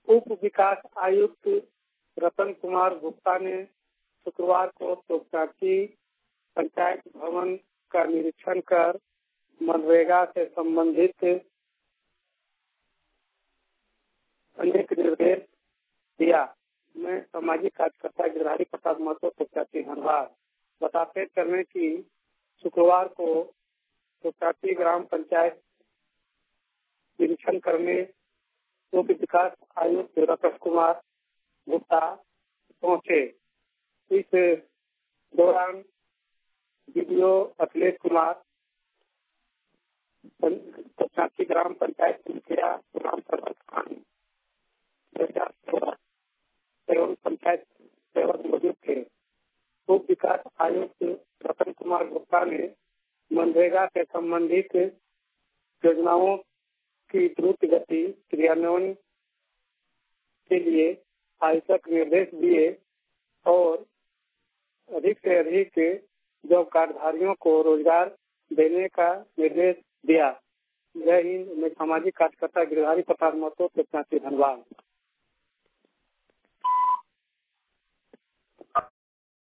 उप विकास आयुक्त रतन कुमार गुप्ता ने शुक्रवार को तोपचांची पंचायत भवन का निरीक्षण कर मनरेगा से संबंधित अनेक निर्देश दिया। मैं सामाजिक कार्यकर्ता गिरधारी प्रसाद महतो तोपचांची धनबाद बताते चलें कि शुक्रवार को तोपचांची ग्राम पंचायत निरीक्षण करने उप विकास आयुक्त रतन कुमार गुप्ता पहुंचे। इस दौरान बीडीओ अखिलेश कुमार, तोपचांची ग्राम पंचायत मुखिया ग्राम प्रधान एवं पंचायत सेवक मौजूद थे। उप विकास आयुक्त रतन कुमार गुप्ता ने मनरेगा से संबंधित योजनाओं की द्रुत गति क्रियान्वयन के लिए आवश्यक निर्देश दिए और अधिक से अधिक जॉब कार्डधारियों को रोजगार देने का निर्देश दिया। जय हिंद। मैं सामाजिक कार्यकर्ता गिरधारी प्रसाद महतो तोपचांची धनबाद।